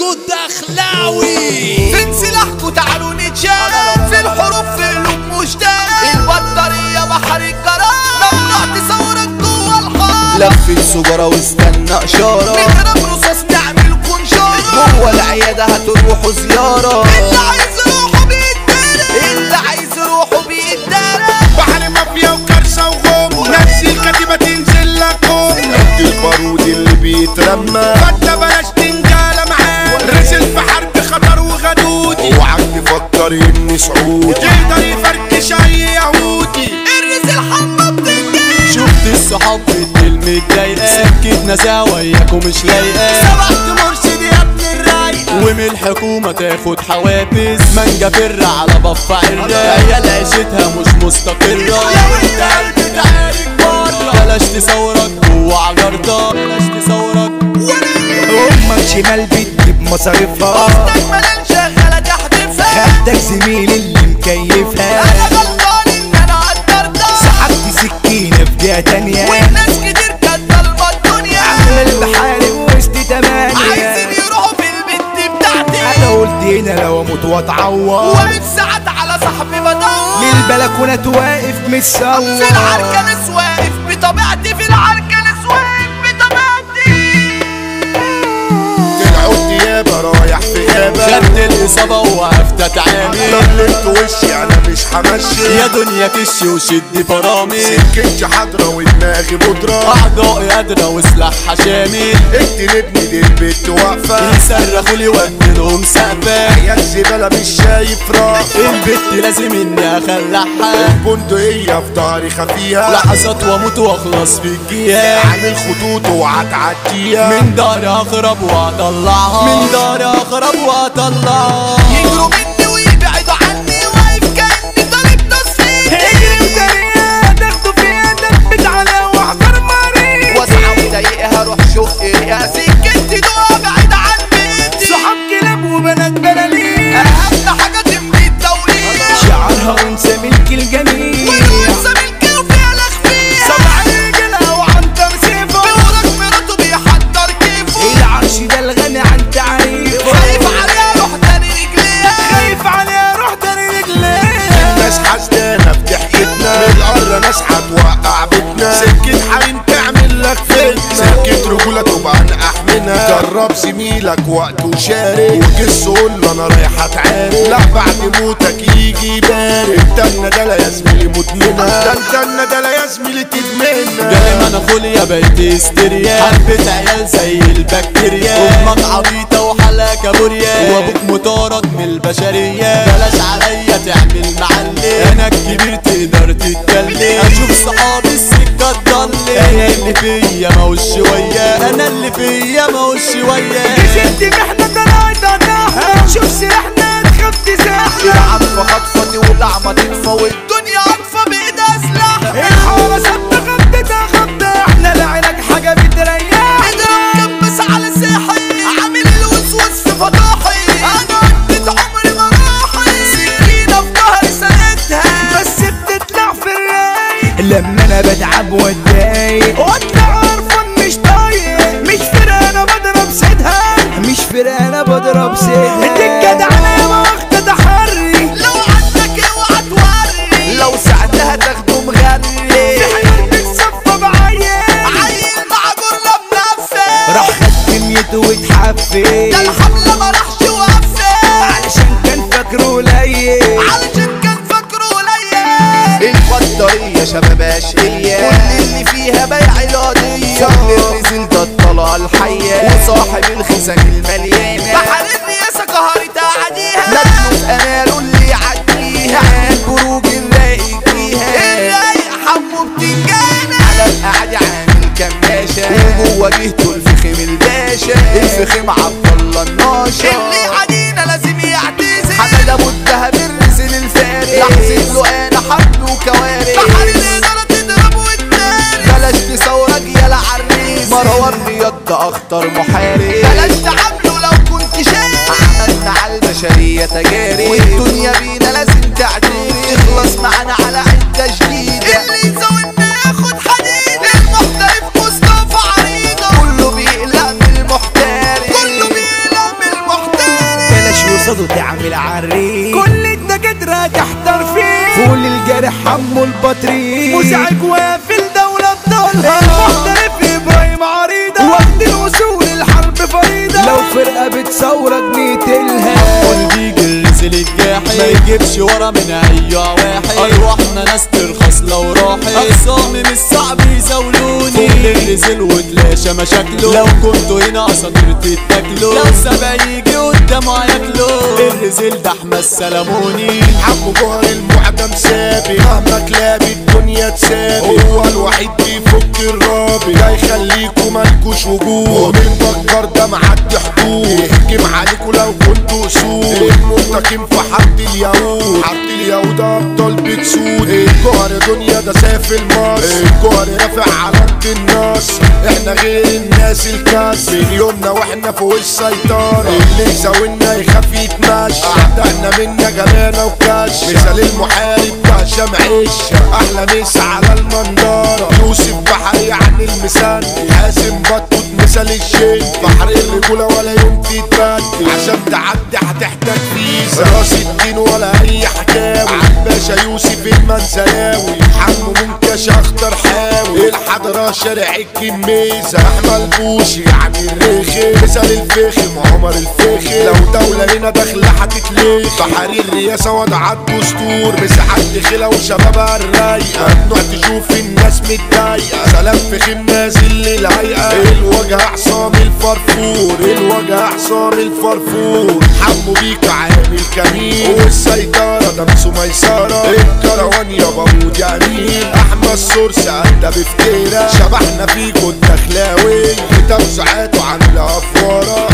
الدخلاوي. فين سلاحكوا تعالوا نتشارك في الحروب في قلوب مشترك. البطارية بحر الجرار ممنوع تصورك جوه الحار. لفت سجارة واستنى اشارة نضرب رصاص نعمل كنشارة. جوه العيادة هتروحوا زيارة. اللي عايز يروحوا بيتدرب. اللي عايز يروحوا بيتدرب. بحر مافيا وكرشة وغم نفس الكتيبة تنزل لكم. قد البارود اللي بيترمى فانت بلاش تنجالة معاه. رسل في حرب خطر وغدودي. اوعك تفكر اني سعودي. يقدر يفركش اي يهودي. الرزق الحمى بتنجي. شفت الصحاب بتقل متضايقة. سكتنا سوا وياكم مش لايقة. سبقت مرشد يا ابن الرايقة. ومن الحكومة تاخد حوافز. منجا فر على بف عرة. عيال عيشتها مش مستقرة. لو انت قلبي تعارك بره. بلاش تصورك جوه عجرتك. بلاش تصورك. امك شمال بتجيب مصاريفها. اختك ملان شغالة تحدفها. خدك زميل اللي مكيفها. انا غلطان ان انا قدرتها. سحبت سكينة في جهة تانية. والناس كتير كانت ضلمة الدنيا. عامل البحاري وسط تمانية. عايزين يروحوا في البنت بتاعتي. انا قلت هنا لو اموت واتعور. واقف ساعات على صاحبي بدور. من البلكونات واقف متصور. في العركنس واقف بطبيعتي. في العركنس واقف بطبيعتي. طلعوا ديابة رايح في غابة. خدت الإصابة ووقفت أتعامل. ضللت وشي أنا مش همشي. يا دنيا كش وشد فرامل. سكتش حضرة ودماغي بودرة. أعضائي قادرة وسلاحها شامل. اقتلبني دي البت واقفة. يصرخوا لي واديلهم سقفة. عيال زبالة مش شايف راح. البت لازم إني أخلعها. البندقية في ضهري خفيها. لحظات وأموت وأخلص في الجيها. عامل خطوط وهتعديها. من داري أخرب وأطلعها. من داري أخرب وأطلعها. يجروا مني ويبعدوا عني. واقف كأني طالب تصفيق. اجري وسريع تاخده في ايدك بتعلى واحضر مريض. واسعة وضيقها روح شق يا سكتي دوا بعيد عن بيتي. صحاب كلاب وبنات بلالين. اهم حاجة تملي التوليد. شعرها انثى ملك الجميل. والانثى ملكي وفيها لخفيها. سبع رجالة وعنتر سيفه. بيورك مراته بيحضر كيفه. العرش ده الغني عن تعريفه. خايف عليها روح تاني رجليها. خايف عليها روح تاني رجليها. الناس حسدانة في ضحكتنا. من القرى ناس هتوقع بيتنا. سكة حريم تعمل لك فتنة. سكة رجولة تبقى نقح. جرب زميلك وقت وشارك. وجس قول له انا رايح اتعارك. لا بعد موتك يجي يبارك. انت الندالة يا زميلي مدمنة. ده انت الندالة يا زميلي تدمنها. دايما اخوليا بقيت هستيريا. حبة عيال زي البكتيريا. امك عبيطة وحلا كابوريا. وابوك مطارد من البشرية. بلاش عليا تعمل معلم. انا الكبير تقدر تتكلم. اشوف صحابي السكة تضلم. انا اللي فيا موش شوية. انا اللي فيا موش شوية. ست محنة طلعت قطعها. شوف سلاحنا تخاف تزاحها. العفة خطفتي واللعمة تطفى. والدنيا عطفة بإيدها سلاح. الحارة ثابتة خبطتها خبطة. احنا لعينك حاجة بتريح. اضرب كبس على ساحي. عامل الوسوس في فضاحي. انا عدت عمري مراحي. سكينة في ظهري سندها. بس بتطلع في الرايق. لما انا بتعب واتضايق. وانت عارفة مش طايق. مش فرقة انا بضرب سيدها. مش فرقة انا بضرب سيدها. انت الجدع انا ما واخدة تحري. لو عندك اوعى توري. لو ساعتها تاخده مغني. في حاجات بتصفى بعيال. عيل مع جرة منفذ. راح خد كميته واتحفل. ده الحملة ما راحش وقفل. علشان كان فاكره قليل. علشان كان فاكره قليل. البطارية شباب اشقية. كل اللي فيها بيع القضية. صاحب الرزل ده الطلعة الحية. وصاحب الخزان المليانة. بحر الرياسة قهرت أعديها. ندمه في أماله اللي يعديها. البروج الرايق فيها. الرايق حمو بتنجانة. على القعدة عامل كماشة. وجوه جهته الفخم الباشا. الفخم عبد الله الناشا. اللي عدينا لازم يعتزل. حمد ابو الدهب الرسل الفارس. لحظة له انا حبل وكوارث. بحر الإدارة تضرب والتاريخ. بلاش تصورك يا العريس. مروان رياض ده اخطر محارب. بلاش تعامله لو كنت شاري. عملنا على البشرية تجارب. والدنيا بينا لازم تعترف. اخلص معانا على عدة جديدة. اللي يزودنا ياخد حديد. المحترف مصطفى عريضة. كله بيقلق من المحترف. كله بيقلق من المحترف. راجع ترفيه فول الجارح حمو البطريق مزعج وافي الدولة الضالة المحترف ابراهيم عريضة وقت الوصول الحرب فريدة لو فرقة بتصورك نقتلها والبيجي الرسل الجاحي ما يجيبش ورا من اي واحد ارواحنا ناس ترخص لو راحت اقسام من الصعب يزاولوني فوق الرسل وتلاشى مشاكله لو كنتوا هنا اساطير تتاكلوا لو سبع يجي قدامه هياكلوا الرسل ده احمد سلموني حمو جوهر المعدم سابي مهما كلاب الدنيا تسابي هو الوحيد بيفك الرابي ده يخليكوا مالكوش وجود ومن بكر ده معدي حدود يهجم عليكوا لو كنتوا اسود المنتقم في حد اليهود حد اليهود ابطال بتسود الجوهر دنيا ده سافل مصر الجوهر رافع علامة النصر احنا غير الناس الكاس من يومنا واحنا فوق السيطرة اللي يساوينا يخاف يتمشى اعدائنا منا جمانا وكش مثال المحارب ده هشام عيش احلى مسا على المنظرة يوسف بحري عن المسان حاسم بطوط مثال الشين بحر الرجولة ولا يوم تتبدل عشان تعدي هتحتاج فيزا راس الدين ولا اي حكاوي عباشا يوسف المنزلاوي حمو منكش اخطر حاوي الحضرة شارع الجميزة احمد بوشي يعني الرخي مثال الفخم عمر الفخم لو دولة هنا داخلة هتتلخ بحري الرئاسة وضع الدستور مساحات دخلة وشبابها الرايقة ممنوع تشوف الناس متضايقة سلام فخم نازل للهيئة الوجه عصام الفرفور الوجه عصام الفرفور حمو بيك عامل كمين والسيطرة دمسه ميسرة الكروان يا بابود يا امين احمد سورس انت بفتيرة شبحنا فيكو الدخلاوي في توسعاته عاملة افوارة